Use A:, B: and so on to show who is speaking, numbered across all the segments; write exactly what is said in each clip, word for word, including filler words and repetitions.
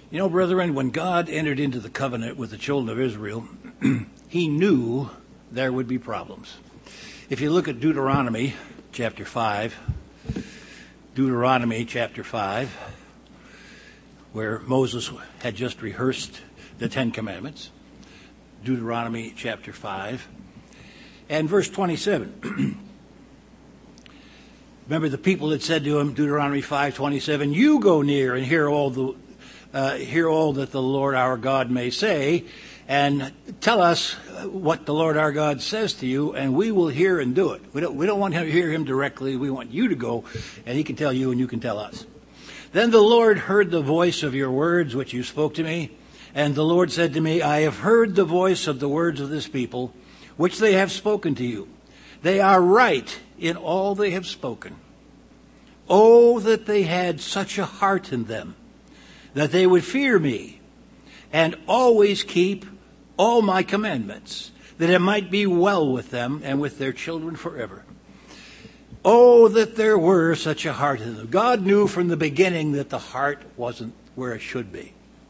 A: You know, brethren, when God entered into the covenant with the children of Israel, he knew there would be problems. If you look at Deuteronomy chapter five, Deuteronomy chapter five, where Moses had just rehearsed the Ten Commandments, Deuteronomy chapter five, and verse twenty-seven. Remember, the people had said to him, Deuteronomy five twenty-seven, "You go near and hear all the uh, hear all that the Lord our God may say, and tell us what the Lord our God says to you, and we will hear and do it." We don't we don't want to hear him directly. We want you to go, and he can tell you, and you can tell us. "Then the Lord heard the voice of your words which you spoke to me, and the Lord said to me, I have heard the voice of the words of this people, which they have spoken to you. They are right in all they have spoken. Oh, that they had such a heart in them, that they would fear me, and always keep all my commandments, that it might be well with them and with their children forever. Oh, that there were such a heart in them." God knew from the beginning that the heart wasn't where it should be.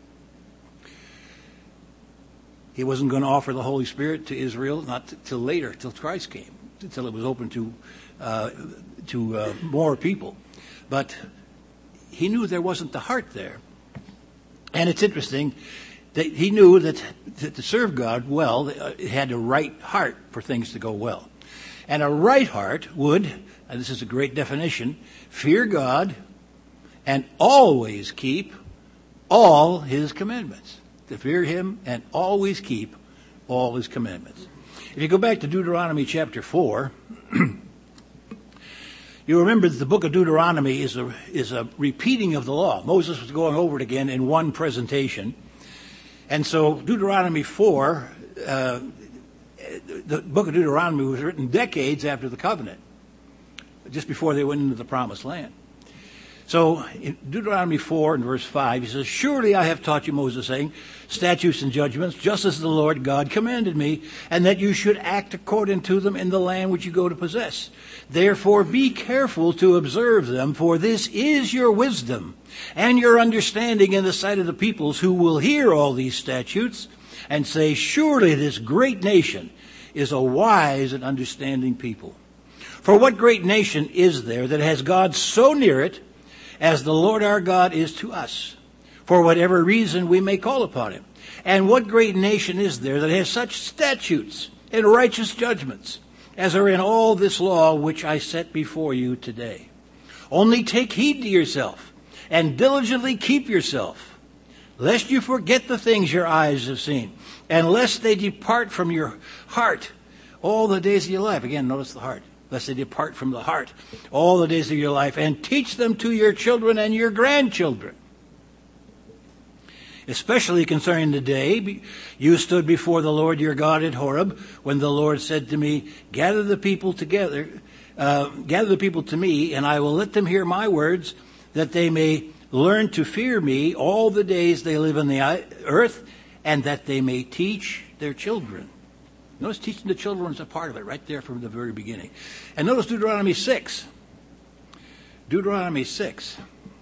A: He wasn't going to offer the Holy Spirit to Israel, not till later, till Christ came, until it was open to uh, to uh, more people. But he knew there wasn't the heart there. And it's interesting that he knew that, that to serve God well, it had a right heart for things to go well. And a right heart would, and this is a great definition, fear God and always keep all his commandments. To fear him and always keep all his commandments. If you go back to Deuteronomy chapter four, you remember that the book of Deuteronomy is a is a repeating of the law. Moses was going over it again in one presentation. And so Deuteronomy four, uh, the book of Deuteronomy was written decades after the covenant, just before they went into the promised land. So in Deuteronomy four and verse five, he says, "Surely I have taught you," Moses saying, "statutes and judgments, just as the Lord God commanded me, and that you should act according to them in the land which you go to possess. Therefore be careful to observe them, for this is your wisdom and your understanding in the sight of the peoples, who will hear all these statutes and say, surely this great nation is a wise and understanding people. For what great nation is there that has God so near it as the Lord our God is to us, for whatever reason we may call upon him? And what great nation is there that has such statutes and righteous judgments as are in all this law which I set before you today? Only take heed to yourself and diligently keep yourself, lest you forget the things your eyes have seen, and lest they depart from your heart all the days of your life." Again, notice the heart. "Lest they depart from the heart all the days of your life, and teach them to your children and your grandchildren. Especially concerning the day you stood before the Lord your God at Horeb, when the Lord said to me, gather the people together, uh, gather the people to me, and I will let them hear my words, that they may learn to fear me all the days they live on the earth, and that they may teach their children." Notice teaching the children is a part of it right there from the very beginning. And notice Deuteronomy six. Deuteronomy six.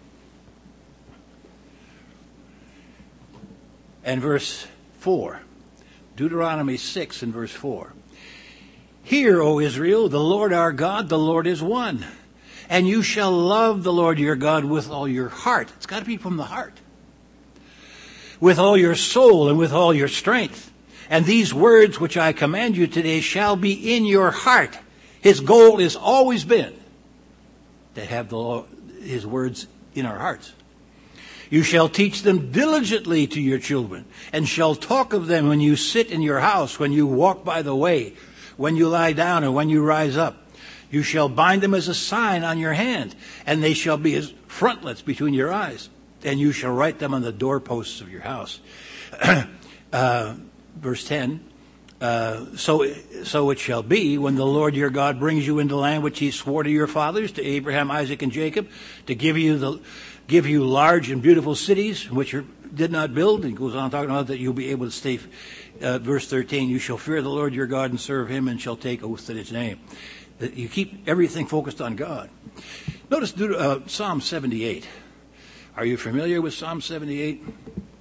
A: And verse four. Deuteronomy six and verse four. "Hear, O Israel, the Lord our God, the Lord is one. And you shall love the Lord your God with all your heart." It's got to be from the heart. "With all your soul and with all your strength. And these words which I command you today shall be in your heart." His goal has always been to have the law, his words in our hearts. "You shall teach them diligently to your children, and shall talk of them when you sit in your house, when you walk by the way, when you lie down, and when you rise up. You shall bind them as a sign on your hand, and they shall be as frontlets between your eyes, and you shall write them on the doorposts of your house." uh, Verse ten, uh, so, so it shall be when the Lord your God brings you into the land which he swore to your fathers, to Abraham, Isaac, and Jacob, to give you the give you large and beautiful cities which you did not build. And goes on talking about that you'll be able to stay. Uh, verse thirteen, "You shall fear the Lord your God and serve him, and shall take oaths in his name." You keep everything focused on God. Notice uh, Psalm seventy-eight. Are you familiar with Psalm seventy-eight?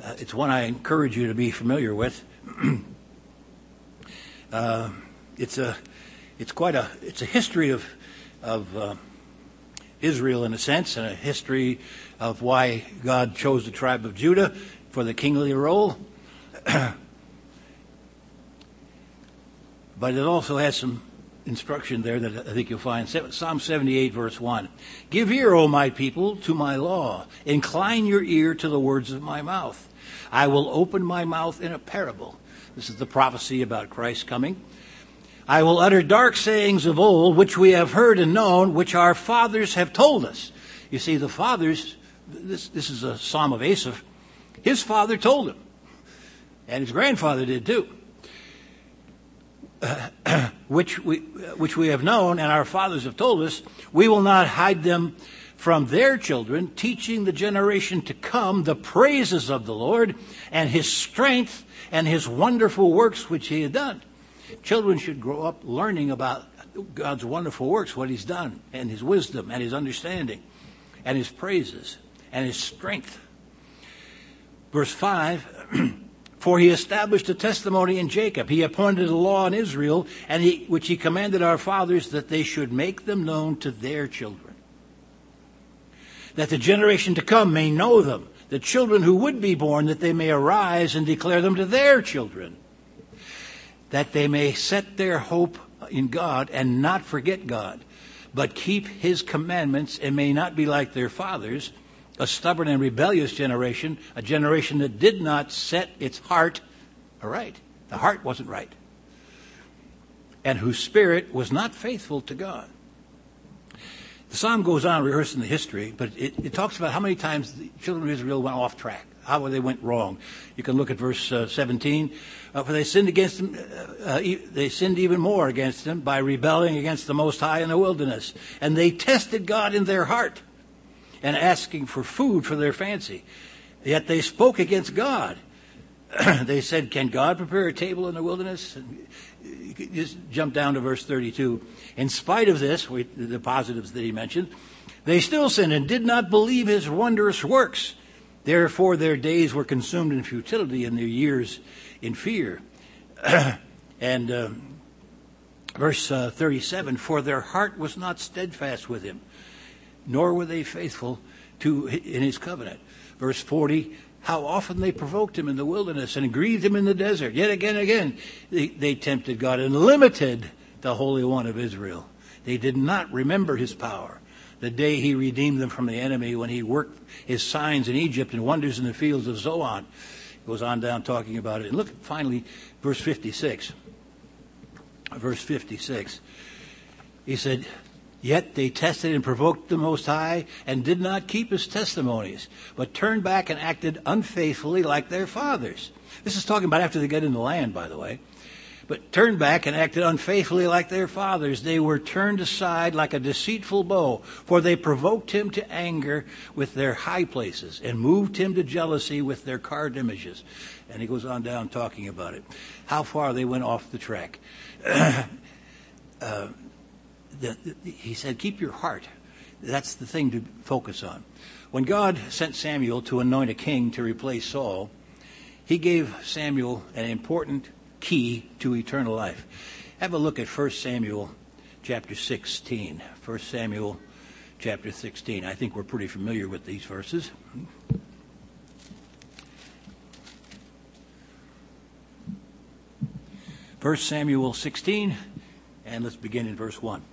A: Uh, it's one I encourage you to be familiar with. uh, it's a, it's quite a, it's a history of, of uh, Israel in a sense, and a history of why God chose the tribe of Judah for the kingly role. But it also has some instruction there that I think you'll find. Psalm seventy-eight, verse one. Give ear, O my people, to my law. Incline your ear to the words of my mouth. I will open my mouth in a parable. This is the prophecy about Christ coming. I will utter dark sayings of old, which we have heard and known, which our fathers have told us. You see, the fathers, this, this is a psalm of Asaph. His father told him. And his grandfather did too. Uh, which we which we have known and our fathers have told us, we will not hide them from their children, teaching the generation to come the praises of the Lord and his strength and his wonderful works which he had done. Children should grow up learning about God's wonderful works, what he's done, and his wisdom and his understanding and his praises and his strength. Verse five, for he established a testimony in Jacob. He appointed a law in Israel, and he, which he commanded our fathers that they should make them known to their children. That the generation to come may know them, the children who would be born, that they may arise and declare them to their children. That they may set their hope in God and not forget God, but keep his commandments and may not be like their fathers, a stubborn and rebellious generation, a generation that did not set its heart aright. The heart wasn't right. And whose spirit was not faithful to God. The psalm goes on rehearsing the history, but it, it talks about how many times the children of Israel went off track, how they went wrong. You can look at verse uh, seventeen. Uh, for they sinned against him, uh, uh, they sinned even more against him by rebelling against the Most High in the wilderness. And they tested God in their heart, and asking for food for their fancy. Yet they spoke against God. They said, can God prepare a table in the wilderness? And you could just jump down to verse thirty-two. In spite of this, the positives that he mentioned, they still sinned and did not believe his wondrous works. Therefore their days were consumed in futility and their years in fear. and uh, verse uh, thirty-seven, for their heart was not steadfast with him, nor were they faithful to in his covenant. Verse forty, how often they provoked him in the wilderness and grieved him in the desert. Yet again and again they, they tempted God and limited the Holy One of Israel. They did not remember his power, the day he redeemed them from the enemy, when he worked his signs in Egypt and wonders in the fields of Zoan. He goes on down talking about it. And look, finally, verse fifty-six. Verse fifty-six. He said, yet they tested and provoked the Most High and did not keep his testimonies, but turned back and acted unfaithfully like their fathers. This is talking about after they get in the land, by the way. But turned back and acted unfaithfully like their fathers. They were turned aside like a deceitful bow, for they provoked him to anger with their high places and moved him to jealousy with their carved images. And he goes on down talking about it. How far they went off the track. uh, The, the, he said, keep your heart. That's the thing to focus on. When God sent Samuel to anoint a king to replace Saul, he gave Samuel an important key to eternal life. Have a look at First Samuel chapter sixteen. First Samuel chapter sixteen. I think we're pretty familiar with these verses. First Samuel sixteen, and let's begin in verse one.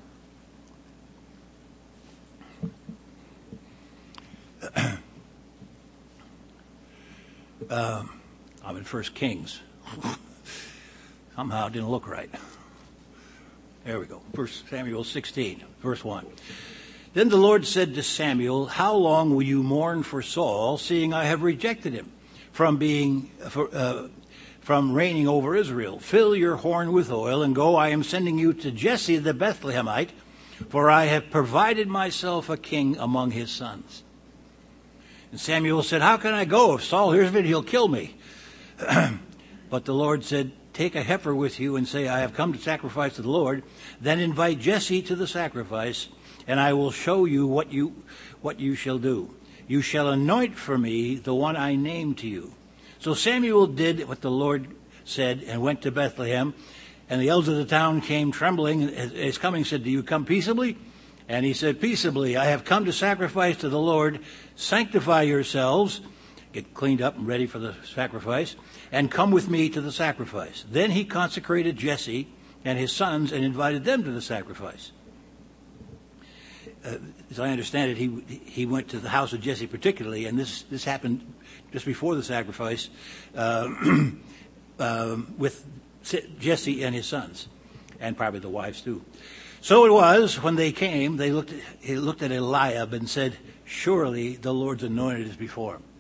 A: Uh, I'm in First Kings. Somehow it didn't look right. There we go. First Samuel sixteen, verse one. Then the Lord said to Samuel, how long will you mourn for Saul, seeing I have rejected him from being for, uh, from reigning over Israel? Fill your horn with oil and go. I am sending you to Jesse the Bethlehemite, for I have provided myself a king among his sons. And Samuel said, how can I go? If Saul hears of it, he'll kill me. But the Lord said, take a heifer with you and say, I have come to sacrifice to the Lord. Then invite Jesse to the sacrifice, and I will show you what you what you shall do. You shall anoint for me the one I name to you. So Samuel did what the Lord said and went to Bethlehem. And the elders of the town came trembling. His coming said, do you come peaceably? And he said, peaceably, I have come to sacrifice to the Lord. Sanctify yourselves, get cleaned up and ready for the sacrifice, and come with me to the sacrifice. Then he consecrated Jesse and his sons and invited them to the sacrifice. Uh, as I understand it, he he went to the house of Jesse particularly, and this, this happened just before the sacrifice uh, uh, with Jesse and his sons, and probably the wives too. So it was, when they came, they looked at, he looked at Eliab and said, surely the Lord's anointed is before him.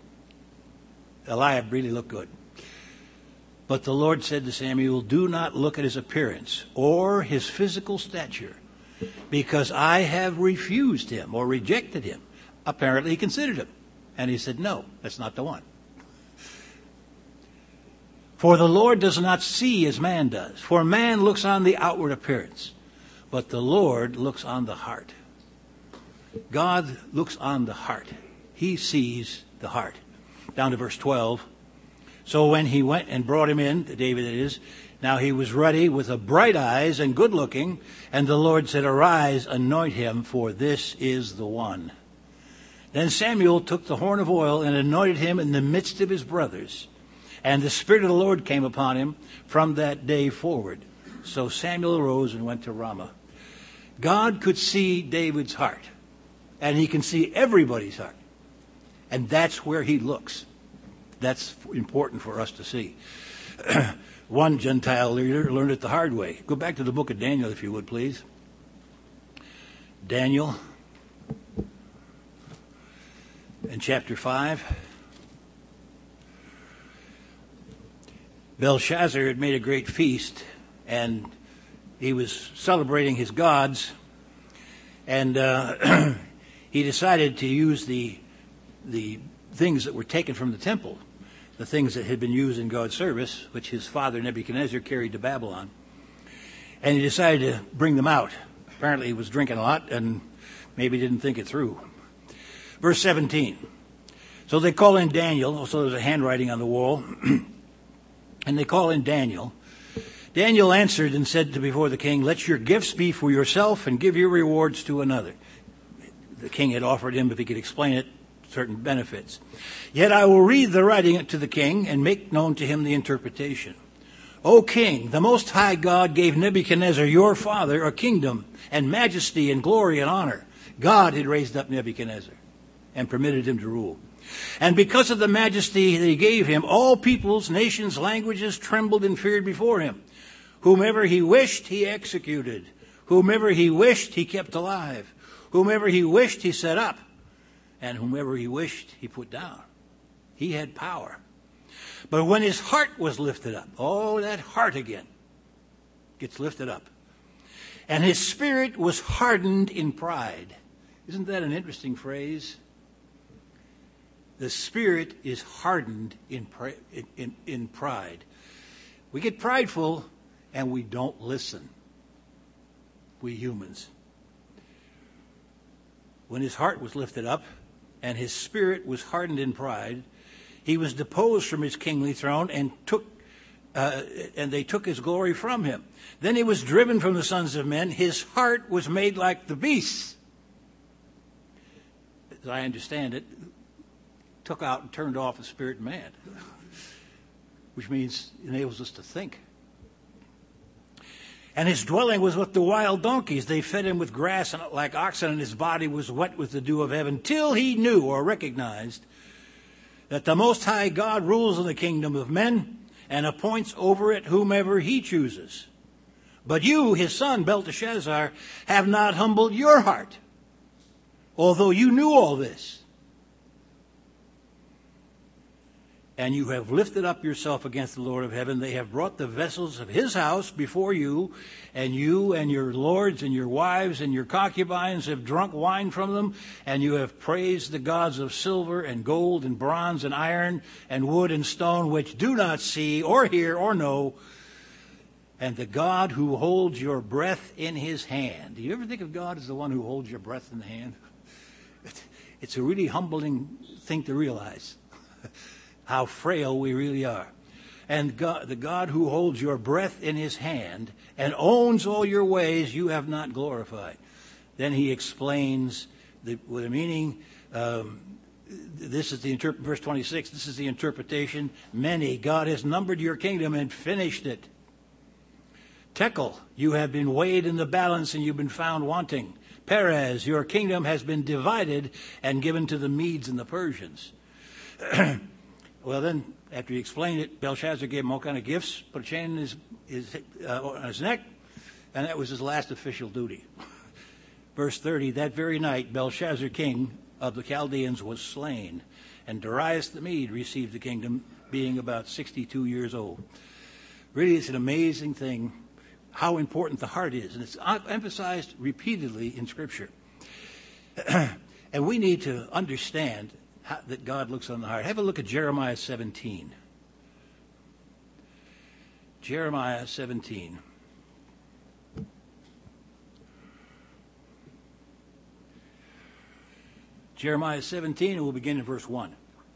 A: Eliab really looked good. But the Lord said to Samuel, do not look at his appearance or his physical stature, because I have refused him or rejected him. Apparently he considered him. And he said, no, that's not the one. For the Lord does not see as man does. For man looks on the outward appearance, but the Lord looks on the heart. God looks on the heart. He sees the heart. Down to verse twelve. So when he went and brought him in, David it is, now he was ruddy with a bright eyes and good looking, and the Lord said, arise, anoint him, for this is the one. Then Samuel took the horn of oil and anointed him in the midst of his brothers. And the Spirit of the Lord came upon him from that day forward. So Samuel arose and went to Ramah. God could see David's heart, and he can see everybody's heart. And that's where he looks. That's important for us to see. One Gentile leader learned it the hard way. Go back to the book of Daniel, if you would, please. Daniel, in chapter five. Belshazzar had made a great feast, and he was celebrating his gods, and uh, he decided to use the the things that were taken from the temple, the things that had been used in God's service, which his father Nebuchadnezzar carried to Babylon, and he decided to bring them out. Apparently he was drinking a lot and maybe didn't think it through. Verse seventeen. So they call in Daniel. Also there's a handwriting on the wall. And they call in Daniel. Daniel answered and said to before the king, let your gifts be for yourself and give your rewards to another. The king had offered him, if he could explain it, certain benefits. Yet I will read the writing to the king and make known to him the interpretation. O king, the Most High God gave Nebuchadnezzar, your father, a kingdom and majesty and glory and honor. God had raised up Nebuchadnezzar and permitted him to rule. And because of the majesty that he gave him, all peoples, nations, languages trembled and feared before him. Whomever he wished, he executed. Whomever he wished, he kept alive. Whomever he wished, he set up. And whomever he wished, he put down. He had power. But when his heart was lifted up, oh, that heart again gets lifted up. And his spirit was hardened in pride. Isn't that an interesting phrase? The spirit is hardened in, in, in pride. We get prideful and we don't listen. We humans. When his heart was lifted up and his spirit was hardened in pride, he was deposed from his kingly throne and took uh, and they took his glory from him. Then he was driven from the sons of men. His heart was made like the beasts. As I understand it, took out and turned off the spirit of man, which means enables us to think. And his dwelling was with the wild donkeys. They fed him with grass like oxen, and his body was wet with the dew of heaven, till he knew or recognized that the Most High God rules in the kingdom of men and appoints over it whomever he chooses. But you, his son, Belteshazzar, have not humbled your heart, although you knew all this. And you have lifted up yourself against the Lord of heaven. They have brought the vessels of his house before you, and you and your lords and your wives and your concubines have drunk wine from them, and you have praised the gods of silver and gold and bronze and iron and wood and stone, which do not see or hear or know, and the God who holds your breath in his hand. Do you ever think of God as the one who holds your breath in the hand? It's a really humbling thing to realize. how frail we really are. And God, the God who holds your breath in his hand and owns all your ways, you have not glorified. Then he explains the, with a meaning. Um, this is the interp- verse twenty-six. This is the interpretation. Many, God has numbered your kingdom and finished it. Tekel, you have been weighed in the balance and you've been found wanting. Perez, your kingdom has been divided and given to the Medes and the Persians. Well, then, after he explained it, Belshazzar gave him all kind of gifts, put a chain in his, his, uh, on his neck, and that was his last official duty. Verse thirty, that very night, Belshazzar, king of the Chaldeans, was slain, and Darius the Mede received the kingdom, being about sixty-two years old. Really, it's an amazing thing how important the heart is, and it's emphasized repeatedly in Scripture. And we need to understand how, that God looks on the heart. Have a look at Jeremiah seventeen. Jeremiah seventeen. Jeremiah seventeen, and we'll begin in verse one.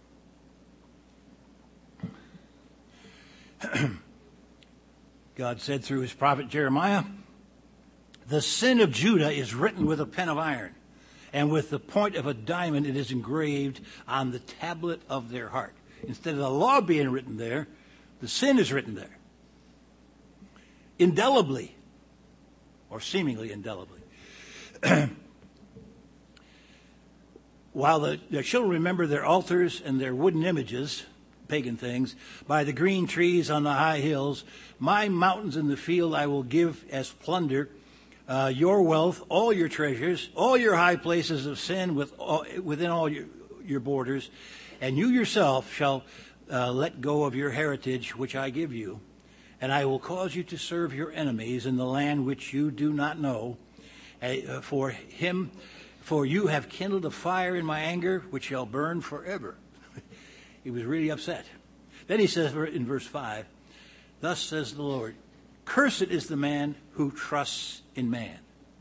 A: God said through his prophet Jeremiah, the sin of Judah is written with a pen of iron, and with the point of a diamond it is engraved on the tablet of their heart. Instead of the law being written there, the sin is written there. Indelibly, or seemingly indelibly. While the, the children remember their altars and their wooden images, pagan things, by the green trees on the high hills, my mountains in the field I will give as plunder, uh, your wealth, all your treasures, all your high places of sin with all, within all your, your borders, and you yourself shall uh, let go of your heritage which I give you, and I will cause you to serve your enemies in the land which you do not know, uh, for him, for you have kindled a fire in my anger which shall burn forever. He was really upset. Then he says in verse five, thus says the Lord, cursed is the man who trusts in man.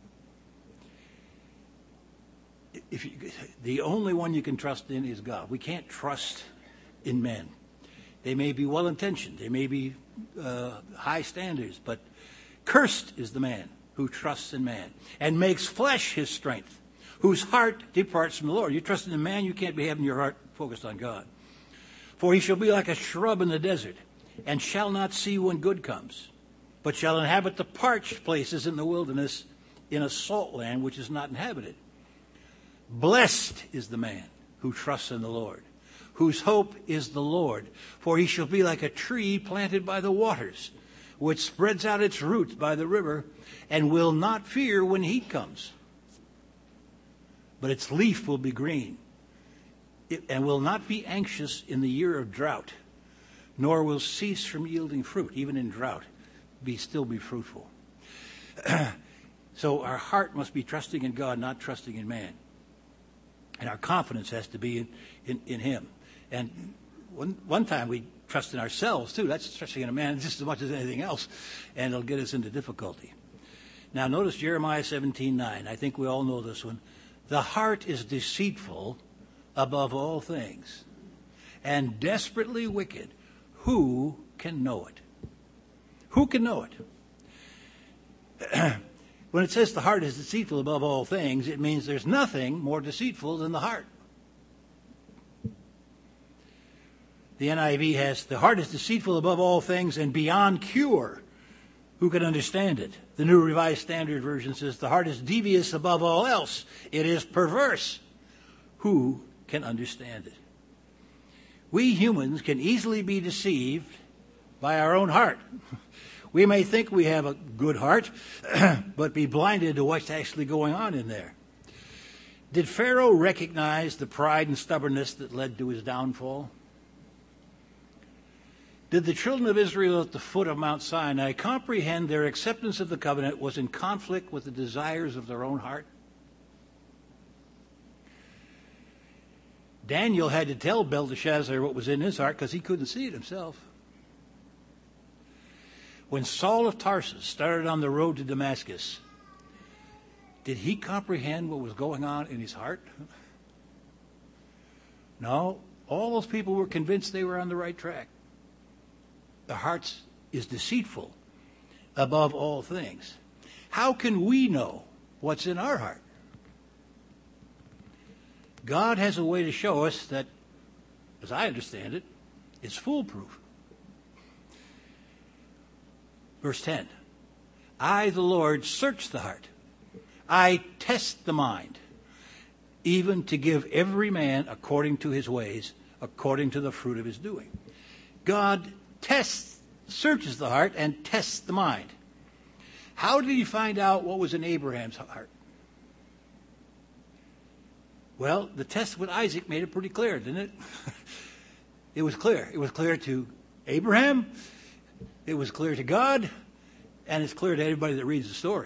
A: If you, the only one you can trust in is God. We can't trust in men. They may be well-intentioned. They may be uh, high standards, but cursed is the man who trusts in man and makes flesh his strength, whose heart departs from the Lord. You trust in man, you can't be having your heart focused on God. For he shall be like a shrub in the desert, and shall not see when good comes, but shall inhabit the parched places in the wilderness, in a salt land which is not inhabited. Blessed is the man who trusts in the Lord, whose hope is the Lord. For he shall be like a tree planted by the waters, which spreads out its roots by the river, and will not fear when heat comes. But its leaf will be green, and will not be anxious in the year of drought, nor will cease from yielding fruit. Even in drought, be still be fruitful. So our heart must be trusting in God, not trusting in man. And our confidence has to be in, in, in him. And one, one time we trust in ourselves, too. That's trusting in a man just as much as anything else. And it'll get us into difficulty. Now, notice Jeremiah seventeen nine. I think we all know this one. The heart is deceitful above all things, and desperately wicked. Who can know it? Who can know it? When it says the heart is deceitful above all things, it means there's nothing more deceitful than the heart. The N I V has, the heart is deceitful above all things and beyond cure. Who can understand it? The New Revised Standard Version says the heart is devious above all else. It is perverse. Who can understand it? We humans can easily be deceived by our own heart. We may think we have a good heart, but be blinded to what's actually going on in there. Did Pharaoh recognize the pride and stubbornness that led to his downfall? Did the children of Israel at the foot of Mount Sinai comprehend their acceptance of the covenant was in conflict with the desires of their own heart? Daniel had to tell Belteshazzar what was in his heart because he couldn't see it himself. When Saul of Tarsus started on the road to Damascus, did he comprehend what was going on in his heart? No. All those people were convinced they were on the right track. The heart is deceitful above all things. How can we know what's in our heart? God has a way to show us that, as I understand it, it's foolproof. Verse ten. I, the Lord, search the heart. I test the mind, even to give every man according to his ways, according to the fruit of his doing. God tests, searches the heart and tests the mind. How did he find out what was in Abraham's heart? Well, the test with Isaac made it pretty clear, didn't it? It was clear. It was clear to Abraham. It was clear to God. And it's clear to anybody that reads the story.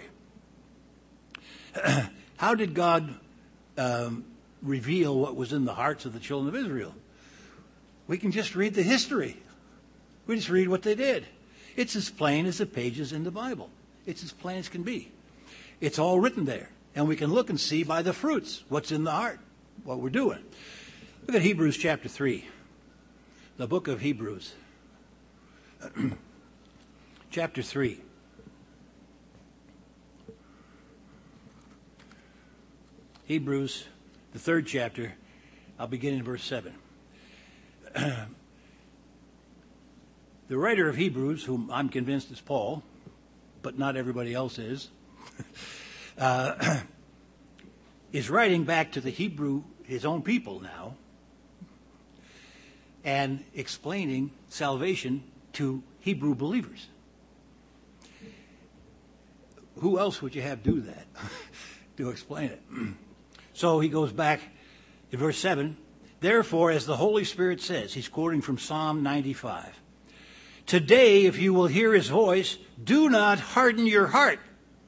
A: How did God um, reveal what was in the hearts of the children of Israel? We can just read the history. We just read what they did. It's as plain as the pages in the Bible. It's as plain as can be. It's all written there. And we can look and see by the fruits what's in the heart, what we're doing. Look at Hebrews chapter three. The book of Hebrews. Chapter three. Hebrews, the third chapter. I'll begin in verse seven. The writer of Hebrews, whom I'm convinced is Paul, but not everybody else is, uh, is writing back to the Hebrew, his own people now, and explaining salvation to Hebrew believers. Who else would you have do that to explain it? So he goes back in verse seven. Therefore, as the Holy Spirit says, he's quoting from Psalm ninety-five. Today, if you will hear his voice, do not harden your heart,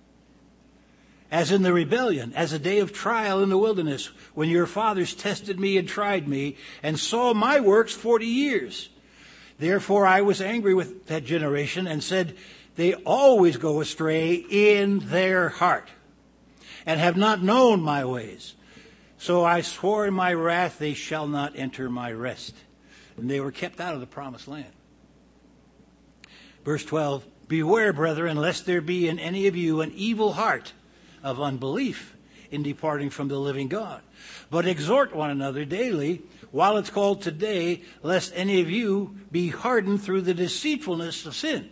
A: as in the rebellion, as a day of trial in the wilderness, when your fathers tested me and tried me, and saw my works forty years. Therefore I was angry with that generation, and said, they always go astray in their heart, and have not known my ways. So I swore in my wrath, they shall not enter my rest. And they were kept out of the promised land. Verse twelve, beware, brethren, lest there be in any of you an evil heart of unbelief in departing from the living God. But exhort one another daily, while it's called today, lest any of you be hardened through the deceitfulness of sin.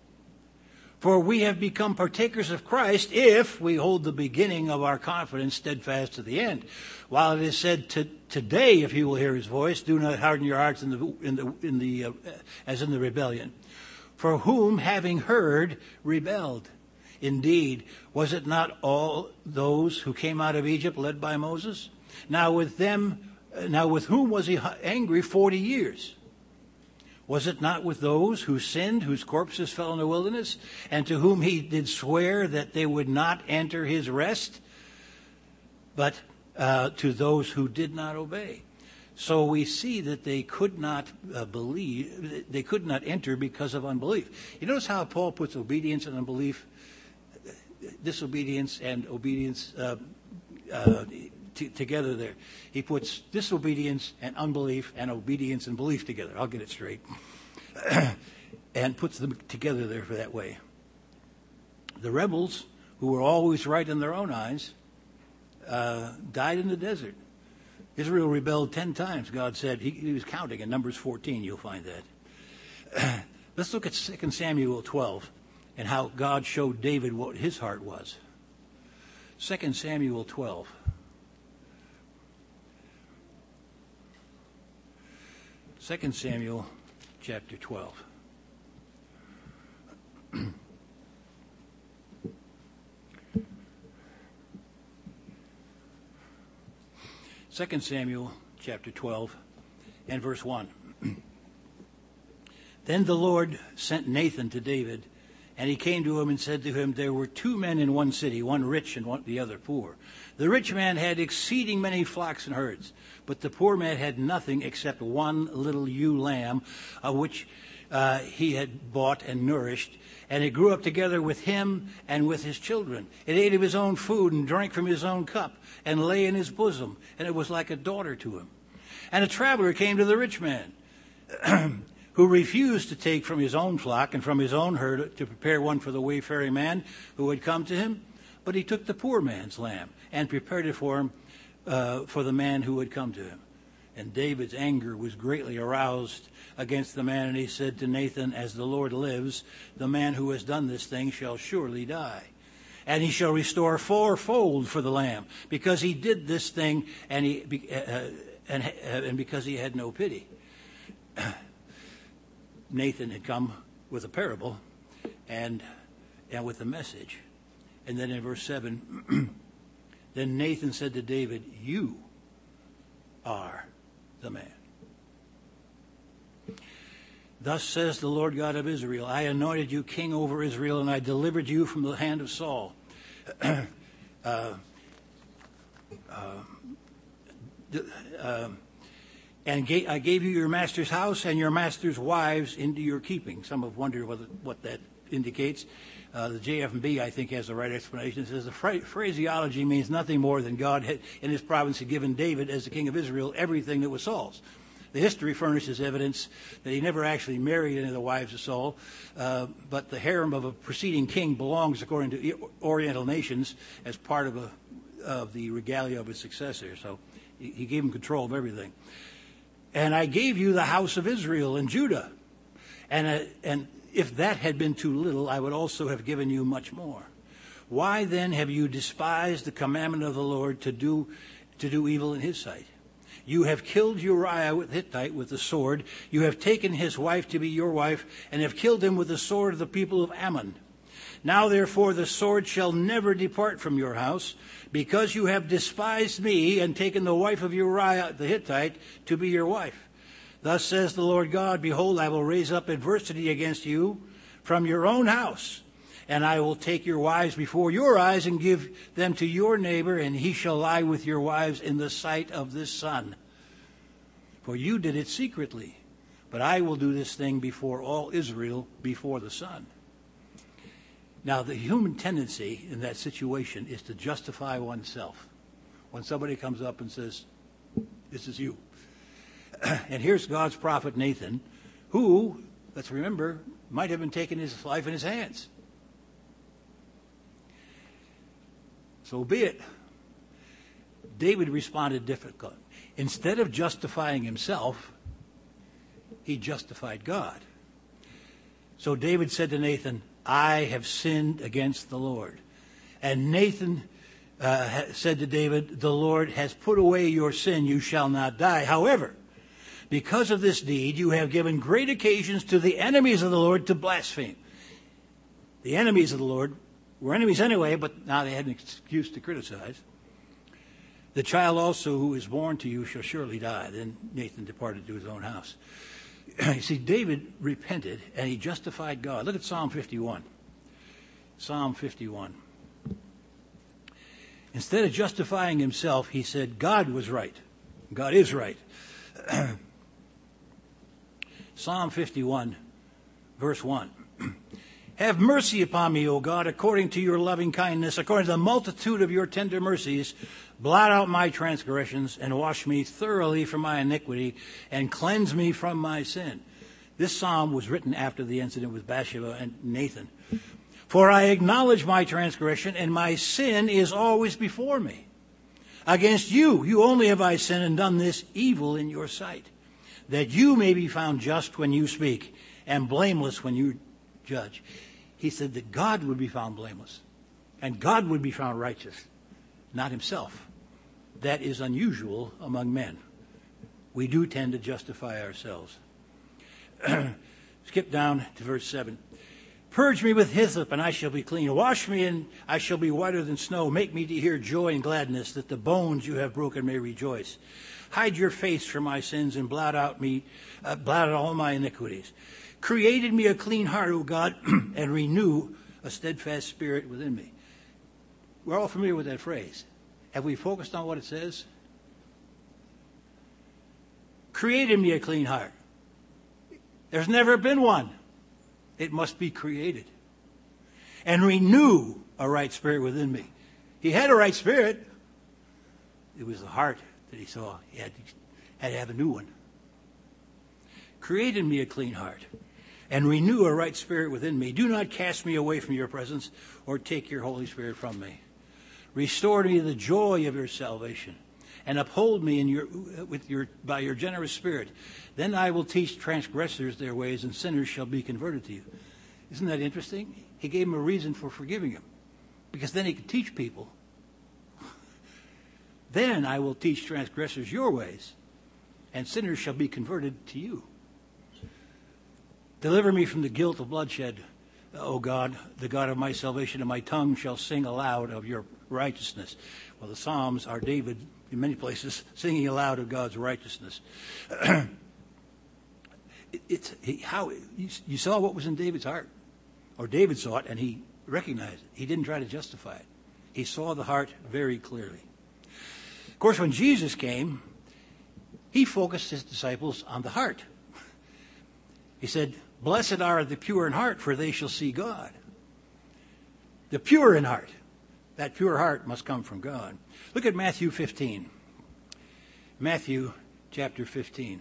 A: For we have become partakers of Christ if we hold the beginning of our confidence steadfast to the end. While it is said to, today, if you will hear his voice, do not harden your hearts in the, in the, in the, uh, as in the rebellion. For whom, having heard, rebelled. Indeed, was it not all those who came out of Egypt led by Moses? Now with them, now with whom was he angry forty years? Was it not with those who sinned, whose corpses fell in the wilderness, and to whom he did swear that they would not enter his rest, but uh, to those who did not obey? So we see that they could not uh, believe, they could not enter because of unbelief. You notice how Paul puts obedience and unbelief, disobedience and obedience uh, uh, t- together there. He puts disobedience and unbelief and obedience and belief together. I'll get it straight. And puts them together there for that way. The rebels, who were always right in their own eyes, uh, died in the desert. Israel rebelled ten times, God said. He, he was counting in Numbers fourteen, you'll find that. Let's look at Second Samuel twelve and how God showed David what his heart was. Second Samuel twelve. Second Samuel chapter twelve. Second Samuel chapter twelve and verse one. Then the Lord sent Nathan to David, and he came to him and said to him, there were two men in one city, one rich and one, the other poor. The rich man had exceeding many flocks and herds, but the poor man had nothing except one little ewe lamb, of which uh, he had bought and nourished. And it grew up together with him and with his children. It ate of his own food and drank from his own cup and lay in his bosom, and it was like a daughter to him. And a traveler came to the rich man, who refused to take from his own flock and from his own herd to prepare one for the wayfaring man who had come to him. But he took the poor man's lamb and prepared it for him, uh, for the man who had come to him. And David's anger was greatly aroused against the man, and he said to Nathan, as the Lord lives, the man who has done this thing shall surely die. And he shall restore fourfold for the lamb, because he did this thing, and he uh, and, uh, and because he had no pity. Nathan had come with a parable and and with a message. And then in verse seven, then Nathan said to David, you are the man. Thus says the Lord God of Israel, I anointed you king over Israel, and I delivered you from the hand of Saul. uh, uh, uh, and ga- I gave you your master's house and your master's wives into your keeping. Some have wondered what, what that indicates. Uh, the J F B, I think, has the right explanation. It says the phra- phraseology means nothing more than God had, in his province had given David, as the king of Israel, everything that was Saul's. The history furnishes evidence that he never actually married any of the wives of Saul, uh, but the harem of a preceding king belongs, according to Oriental nations, as part of, a, of the regalia of his successor. So he, he gave him control of everything. And I gave you the house of Israel and Judah. And, uh, and if that had been too little, I would also have given you much more. Why then have you despised the commandment of the Lord to do, to do evil in his sight? You have killed Uriah with Hittite with the sword. You have taken his wife to be your wife, and have killed him with the sword of the people of Ammon. Now therefore the sword shall never depart from your house, because you have despised me and taken the wife of Uriah the Hittite to be your wife. Thus says the Lord God, behold, I will raise up adversity against you from your own house, and I will take your wives before your eyes and give them to your neighbor, and he shall lie with your wives in the sight of this sun. For you did it secretly, but I will do this thing before all Israel, before the sun. Now, the human tendency in that situation is to justify oneself. When somebody comes up and says, this is you. And here's God's prophet Nathan, who, let's remember, might have been taking his life in his hands. So be it. David responded differently. Instead of justifying himself, he justified God. So David said to Nathan, I have sinned against the Lord. And Nathan uh, said to David, the Lord has put away your sin, you shall not die. However, because of this deed, you have given great occasions to the enemies of the Lord to blaspheme. The enemies of the Lord were enemies anyway, but now they had an excuse to criticize. The child also who is born to you shall surely die. Then Nathan departed to his own house. You see, David repented and he justified God. Look at Psalm fifty-one. Psalm fifty-one. Instead of justifying himself, he said God was right. God is right. Psalm fifty-one, verse one. Have mercy upon me, O God, according to your loving kindness, according to the multitude of your tender mercies. Blot out my transgressions and wash me thoroughly from my iniquity and cleanse me from my sin. This psalm was written after the incident with Bathsheba and Nathan. For I acknowledge my transgression, and my sin is always before me. Against you, you only have I sinned and done this evil in your sight, that you may be found just when you speak and blameless when you judge. He said that God would be found blameless and God would be found righteous, not himself. That is unusual among men. We do tend to justify ourselves. Skip down to verse seven. Purge me with hyssop, and I shall be clean. Wash me, and I shall be whiter than snow. Make me to hear joy and gladness, that the bones you have broken may rejoice. Hide your face from my sins, and blot out me, uh, blot out all my iniquities. Create in me a clean heart, O God, and renew a steadfast spirit within me. We're all familiar with that phrase. Have we focused on what it says? Create in me a clean heart. There's never been one. It must be created. And renew a right spirit within me. He had a right spirit. It was the heart that he saw. He had to and have a new one. Create in me a clean heart, and renew a right spirit within me. Do not cast me away from your presence, or take your Holy Spirit from me. Restore to me the joy of your salvation, and uphold me in your, with your, by your generous spirit. Then I will teach transgressors their ways, and sinners shall be converted to you. Isn't that interesting? He gave him a reason for forgiving him, because then he could teach people. Then I will teach transgressors your ways, and sinners shall be converted to you. Deliver me from the guilt of bloodshed, O God, the God of my salvation, and my tongue shall sing aloud of your righteousness. Well, the Psalms are David, in many places, singing aloud of God's righteousness. it, it's he, how you, you saw what was in David's heart, or David saw it, and he recognized it. He didn't try to justify it. He saw the heart very clearly. Of course, when Jesus came, he focused his disciples on the heart. He said, "Blessed are the pure in heart, for they shall see God." The pure in heart. That pure heart must come from God. Look at Matthew fifteen. Matthew chapter fifteen.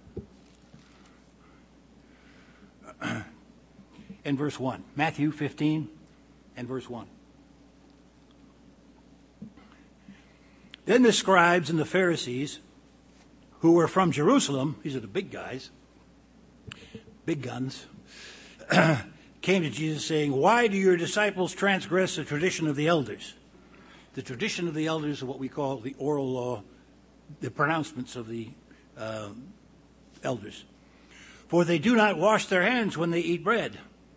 A: And verse one. Matthew fifteen and verse one. Then the scribes and the Pharisees, who were from Jerusalem, these are the big guys, big guns, came to Jesus saying, "Why do your disciples transgress the tradition of the elders?" The tradition of the elders is what we call the oral law, the pronouncements of the uh, elders. "For they do not wash their hands when they eat bread."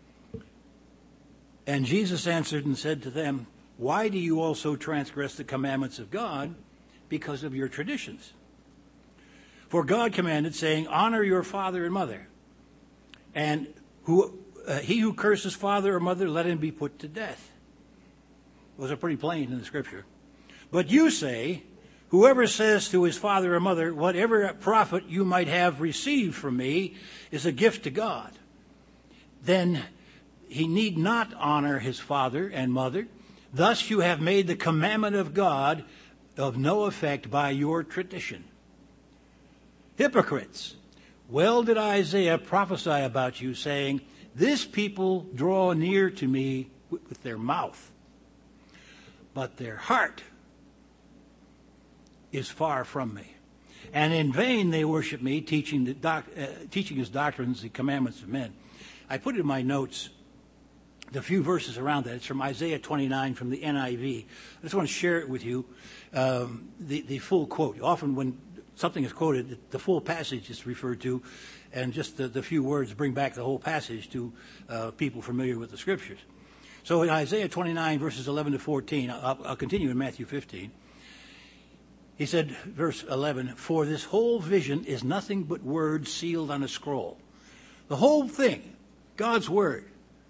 A: And Jesus answered and said to them, "Why do you also transgress the commandments of God? Because of your traditions. For God commanded, saying, honor your father and mother. And who uh, he who curses father or mother, let him be put to death." Those are pretty plain in the scripture. "But you say, whoever says to his father or mother, whatever profit you might have received from me is a gift to God, then he need not honor his father and mother. Thus you have made the commandment of God of no effect by your tradition. Hypocrites, well did Isaiah prophesy about you, saying, this people draw near to me with their mouth, but their heart is far from me. And in vain they worship me, teaching, the doc, uh, teaching as doctrines the commandments of men." I put in my notes the few verses around that. It's from Isaiah twenty-nine from the N I V. I just want to share it with you, um, the, the full quote. Often when something is quoted, the full passage is referred to, and just the, the few words bring back the whole passage to uh, people familiar with the scriptures. So in Isaiah twenty-nine, verses eleven to fourteen, I'll, I'll continue in Matthew fifteen. He said, verse eleven, "For this whole vision is nothing but words sealed on a scroll." The whole thing, God's word,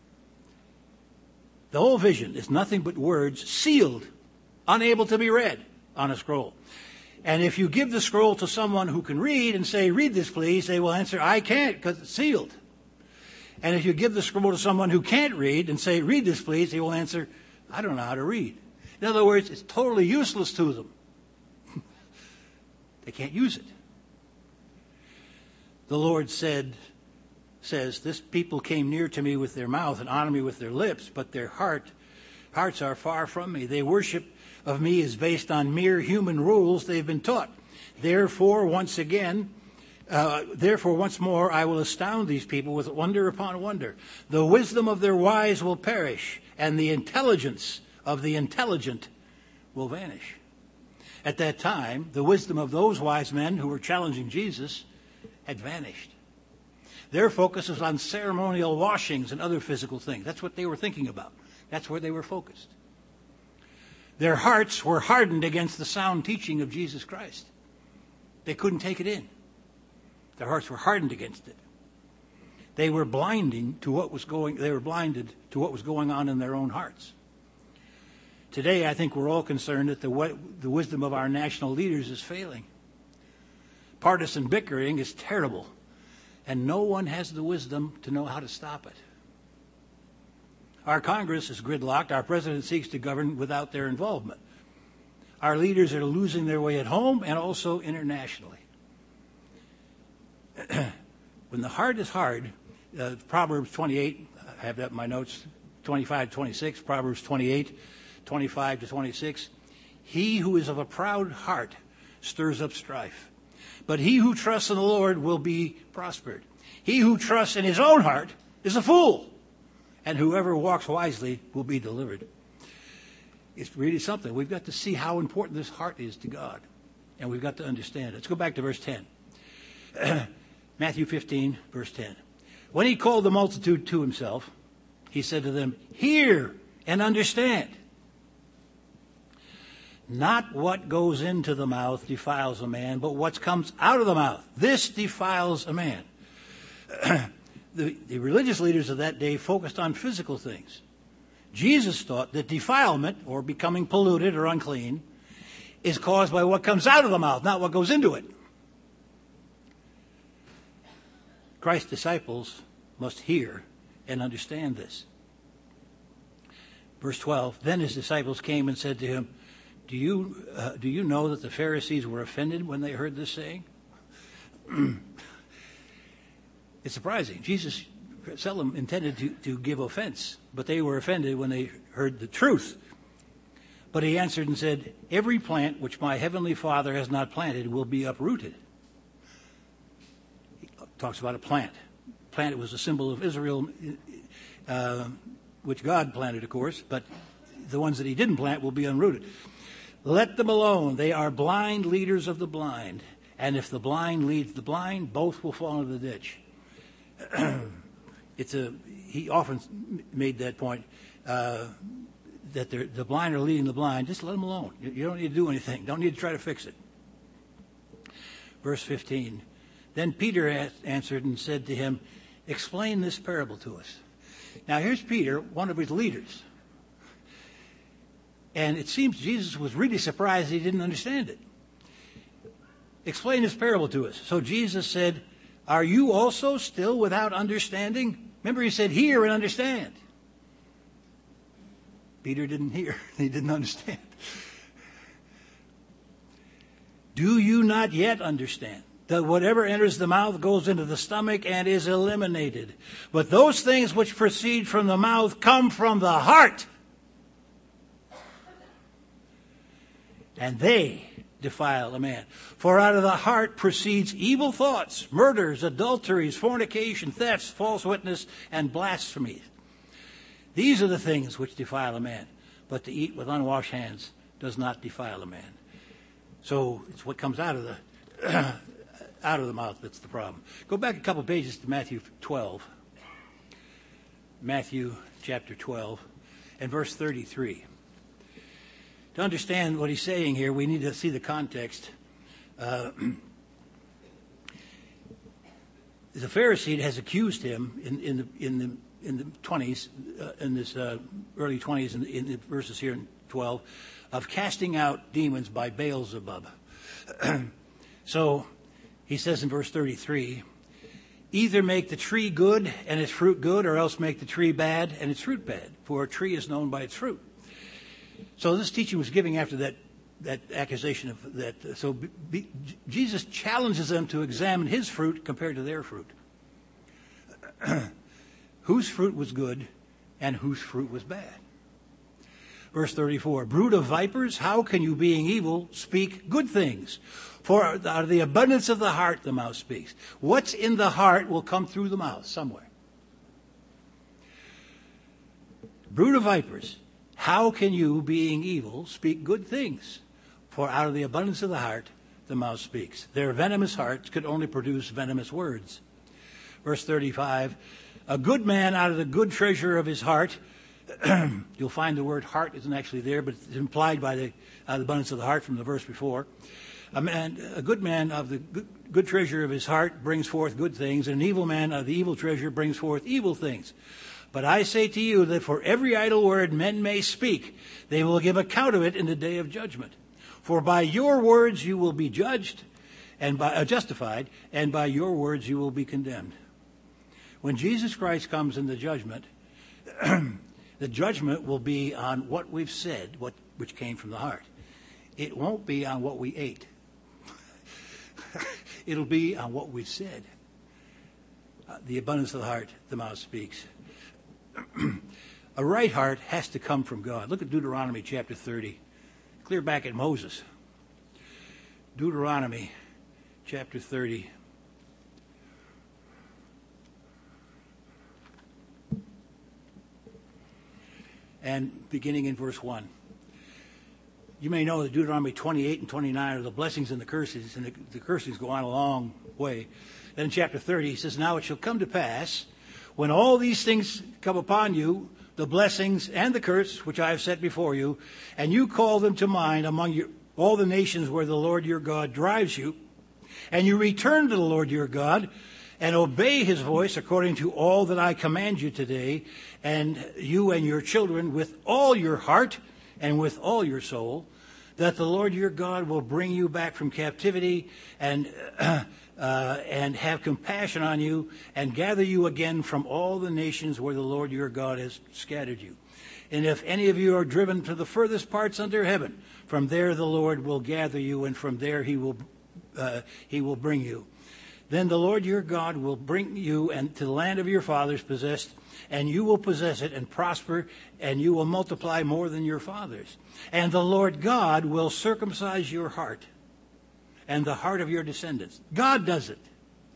A: the whole vision is nothing but words sealed, unable to be read on a scroll. And if you give the scroll to someone who can read and say, read this please, they will answer, I can't because it's sealed. And if you give the scroll to someone who can't read and say, read this please, they will answer, I don't know how to read. In other words, it's totally useless to them. They can't use it. The Lord said, says, this people came near to me with their mouth and honor me with their lips, but their heart, hearts are far from me. They worship of me is based on mere human rules they've been taught. Therefore, once again, uh, therefore, once more, I will astound these people with wonder upon wonder. The wisdom of their wise will perish, and the intelligence of the intelligent will vanish. At that time, the wisdom of those wise men who were challenging Jesus had vanished. Their focus was on ceremonial washings and other physical things. That's what they were thinking about. That's where they were focused. Their hearts were hardened against the sound teaching of Jesus Christ. They couldn't take it in. Their hearts were hardened against it. They were blinding to what was going, they were blinded to what was going on in their own hearts. Today, I think we're all concerned that the, the wisdom of our national leaders is failing. Partisan bickering is terrible, and no one has the wisdom to know how to stop it. Our Congress is gridlocked. Our president seeks to govern without their involvement. Our leaders are losing their way at home and also internationally. when the heart is hard, uh, Proverbs twenty-eight, I have that in my notes, twenty-five to twenty-six, Proverbs twenty-eight, twenty-five to twenty-six. He who is of a proud heart stirs up strife, but he who trusts in the Lord will be prospered. He who trusts in his own heart is a fool, and whoever walks wisely will be delivered. It's really something. We've got to see how important this heart is to God, and we've got to understand it. Let's go back to verse ten. Matthew fifteen, verse ten. When he called the multitude to himself, he said to them, "Hear and understand. Not what goes into the mouth defiles a man, but what comes out of the mouth. This defiles a man." the, the religious leaders of that day focused on physical things. Jesus taught that defilement, or becoming polluted or unclean, is caused by what comes out of the mouth, not what goes into it. Christ's disciples must hear and understand this. Verse twelve, then his disciples came and said to him, Do you uh, do you know that the Pharisees were offended when they heard this saying? It's surprising. Jesus seldom intended to, to give offense, but they were offended when they heard the truth. But he answered and said, every plant which my heavenly Father has not planted will be uprooted. He talks about a plant. Plant was a symbol of Israel, uh, which God planted, of course, but the ones that he didn't plant will be unrooted. Let them alone. They are blind leaders of the blind. And if the blind leads the blind, both will fall into the ditch. It's a. He often made that point, uh, that the blind are leading the blind. Just let them alone. You, you don't need to do anything. Don't need to try to fix it. Verse fifteen. Then Peter answered and said to him, explain this parable to us. Now here's Peter, one of his leaders. And it seems Jesus was really surprised he didn't understand it. Explain this parable to us. So Jesus said, are you also still without understanding? Remember, he said, hear and understand. Peter didn't hear. He didn't understand. Do you not yet understand that whatever enters the mouth goes into the stomach and is eliminated? But those things which proceed from the mouth come from the heart, and they defile a man. For out of the heart proceeds evil thoughts, murders, adulteries, fornication, thefts, false witness, and blasphemies. These are the things which defile a man. But to eat with unwashed hands does not defile a man. So it's what comes out of the out of the mouth that's the problem. Go back a couple of pages to Matthew twelve. Matthew chapter twelve and verse thirty-three. To understand what he's saying here, we need to see the context. Uh, the Pharisee has accused him in, in the in the in the twenties, uh, in this uh, early twenties, in, in the verses here in twelve, of casting out demons by Beelzebub. So he says in verse thirty-three, either make the tree good and its fruit good, or else make the tree bad and its fruit bad. For a tree is known by its fruit. So this teaching was giving after that, that accusation of that. So be, be, Jesus challenges them to examine his fruit compared to their fruit. Whose fruit was good and whose fruit was bad? Verse thirty-four, brood of vipers, how can you, being evil, speak good things? For out of the abundance of the heart the mouth speaks. What's in the heart will come through the mouth somewhere. Brood of vipers, how can you, being evil, speak good things? For out of the abundance of the heart, the mouth speaks. Their venomous hearts could only produce venomous words. Verse thirty-five, a good man out of the good treasure of his heart, you'll find the word heart isn't actually there, but it's implied by the, uh, the abundance of the heart from the verse before. A man, a good man of the good, good treasure of his heart brings forth good things, and an evil man of the evil treasure brings forth evil things. But I say to you that for every idle word men may speak, they will give account of it in the day of judgment. For by your words you will be judged, and by uh, justified, and by your words you will be condemned. When Jesus Christ comes in the judgment, the judgment will be on what we've said, what which came from the heart. It won't be on what we ate. It'll be on what we said. Uh, the abundance of the heart, the mouth speaks. A right heart has to come from God. Look at Deuteronomy chapter thirty. Clear back at Moses. Deuteronomy chapter thirty. And beginning in verse one. You may know that Deuteronomy twenty-eight and twenty-nine are the blessings and the curses, and the, the curses go on a long way. Then in chapter thirty, he says, now it shall come to pass, when all these things come upon you, the blessings and the curse which I have set before you, and you call them to mind among your, all the nations where the Lord your God drives you, and you return to the Lord your God, and obey his voice according to all that I command you today, and you and your children with all your heart and with all your soul, that the Lord your God will bring you back from captivity and uh, uh, and have compassion on you and gather you again from all the nations where the Lord your God has scattered you. And if any of you are driven to the furthest parts under heaven, from there the Lord will gather you, and from there he will uh, he will bring you. Then the Lord your God will bring you and to the land of your fathers possessed, and you will possess it and prosper, and you will multiply more than your fathers. And the Lord God will circumcise your heart and the heart of your descendants. God does it.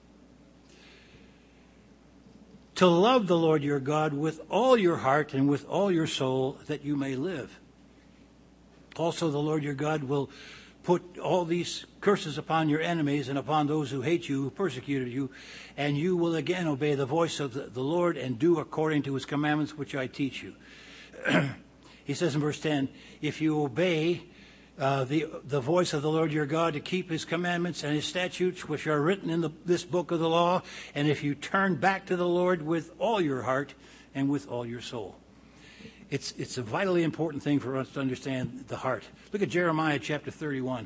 A: To love the Lord your God with all your heart and with all your soul, that you may live. Also the Lord your God will put all these curses upon your enemies and upon those who hate you, who persecuted you, and you will again obey the voice of the, the Lord and do according to his commandments which I teach you. He says in verse ten, if you obey uh, the the voice of the Lord your God to keep his commandments and his statutes which are written in the, this book of the law, and if you turn back to the Lord with all your heart and with all your soul. It's it's a vitally important thing for us to understand the heart. Look at Jeremiah chapter thirty-one.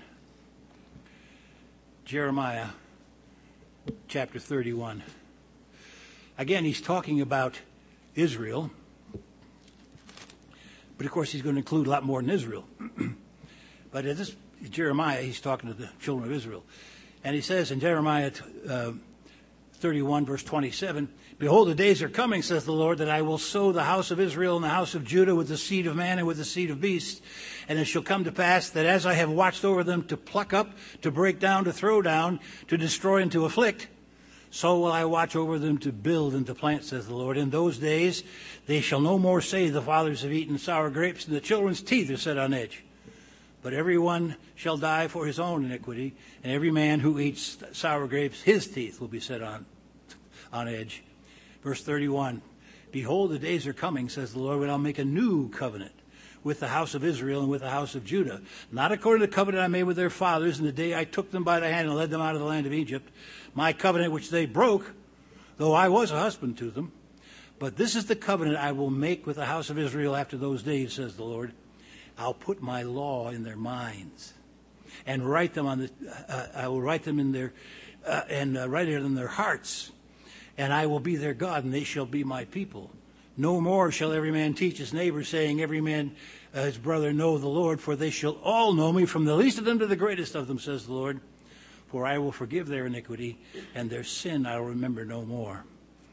A: Jeremiah chapter thirty-one. Again, he's talking about Israel. But of course, he's going to include a lot more than Israel. But in this Jeremiah, he's talking to the children of Israel. And he says in Jeremiah uh, thirty-one, verse twenty-seven, behold, the days are coming, says the Lord, that I will sow the house of Israel and the house of Judah with the seed of man and with the seed of beast. And it shall come to pass that as I have watched over them to pluck up, to break down, to throw down, to destroy and to afflict, so will I watch over them to build and to plant, says the Lord. In those days they shall no more say, the fathers have eaten sour grapes, and the children's teeth are set on edge. But every one shall die for his own iniquity, and every man who eats sour grapes, his teeth will be set on, on edge. Verse thirty-one, behold, the days are coming, says the Lord, when I'll make a new covenant with the house of Israel and with the house of Judah, not according to the covenant I made with their fathers in the day I took them by the hand and led them out of the land of Egypt, my covenant which they broke, though I was a husband to them. But this is the covenant I will make with the house of Israel after those days, says the Lord. I'll put my law in their minds and write them on the, uh, I will write them in their, uh, and uh, write it in their hearts. And I will be their God, and they shall be my people. No more shall every man teach his neighbor, saying, every man, uh, his brother, know the Lord, for they shall all know me, from the least of them to the greatest of them, says the Lord. For I will forgive their iniquity, and their sin I will remember no more.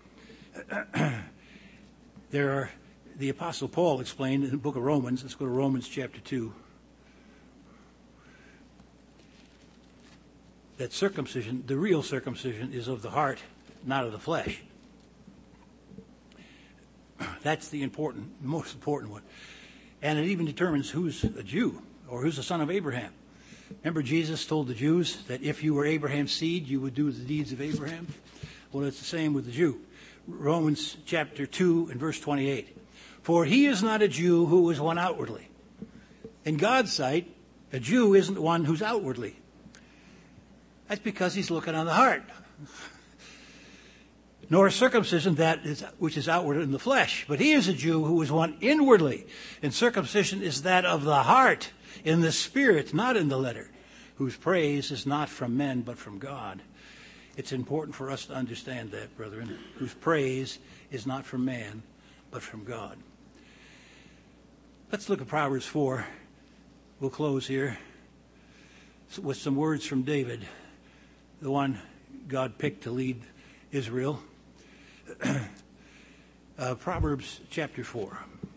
A: There are, the Apostle Paul explained in the book of Romans. Let's go to Romans chapter two. That circumcision, the real circumcision, is of the heart, not of the flesh. That's the important, most important one. And it even determines who's a Jew or who's the son of Abraham. Remember, Jesus told the Jews that if you were Abraham's seed, you would do the deeds of Abraham? Well, it's the same with the Jew. Romans chapter two and verse twenty-eight. For he is not a Jew who is one outwardly. In God's sight, a Jew isn't one who's outwardly. That's because he's looking on the heart. Nor circumcision that is, which is outward in the flesh. But he is a Jew who is one inwardly. And circumcision is that of the heart, in the spirit, not in the letter, whose praise is not from men, but from God. It's important for us to understand that, brethren, whose praise is not from man, but from God. Let's look at Proverbs four. We'll close here with some words from David, the one God picked to lead Israel. uh, Proverbs chapter four,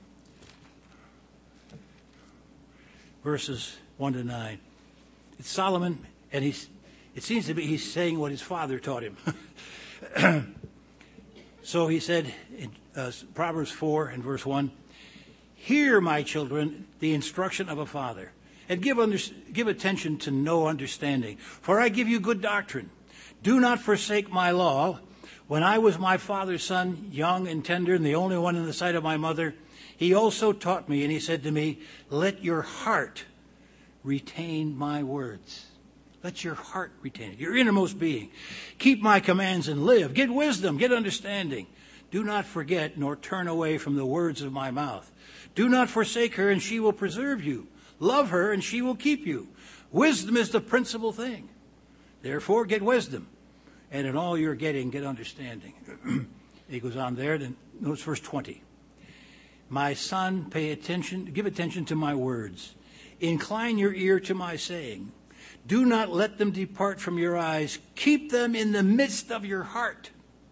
A: verses one to nine. It's Solomon, and he's, it seems to be he's saying what his father taught him. So he said in uh, Proverbs four and verse one, "Hear, my children, the instruction of a father, and give, under, give attention to no understanding. For I give you good doctrine. Do not forsake my law. When I was my father's son, young and tender, and the only one in the sight of my mother, he also taught me, and he said to me, let your heart retain my words." Let your heart retain it, your innermost being. "Keep my commands and live. Get wisdom, get understanding. Do not forget nor turn away from the words of my mouth. Do not forsake her, and she will preserve you. Love her, and she will keep you. Wisdom is the principal thing. Therefore, get wisdom. And in all you're getting, get understanding." He goes on there, then notice verse twenty. "My son, pay attention, give attention to my words. Incline your ear to my saying. Do not let them depart from your eyes. Keep them in the midst of your heart.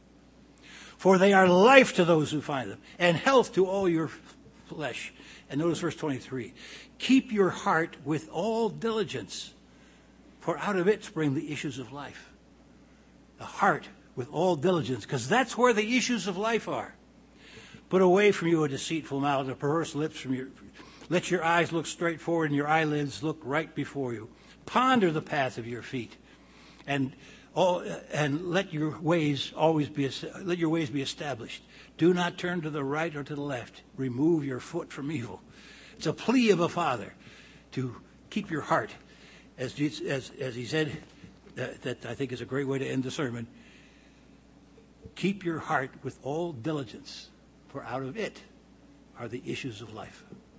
A: For they are life to those who find them, and health to all your flesh." And notice verse twenty-three. "Keep your heart with all diligence, for out of it spring the issues of life." The heart with all diligence, because that's where the issues of life are. "Put away from you a deceitful mouth, a perverse lips from your. Let your eyes look straight forward, and your eyelids look right before you. Ponder the path of your feet, and all, and let your ways always be let your ways be established. Do not turn to the right or to the left. Remove your foot from evil." It's a plea of a father to keep your heart, as as as he said. That, that I think is a great way to end the sermon. Keep your heart with all diligence, for out of it are the issues of life.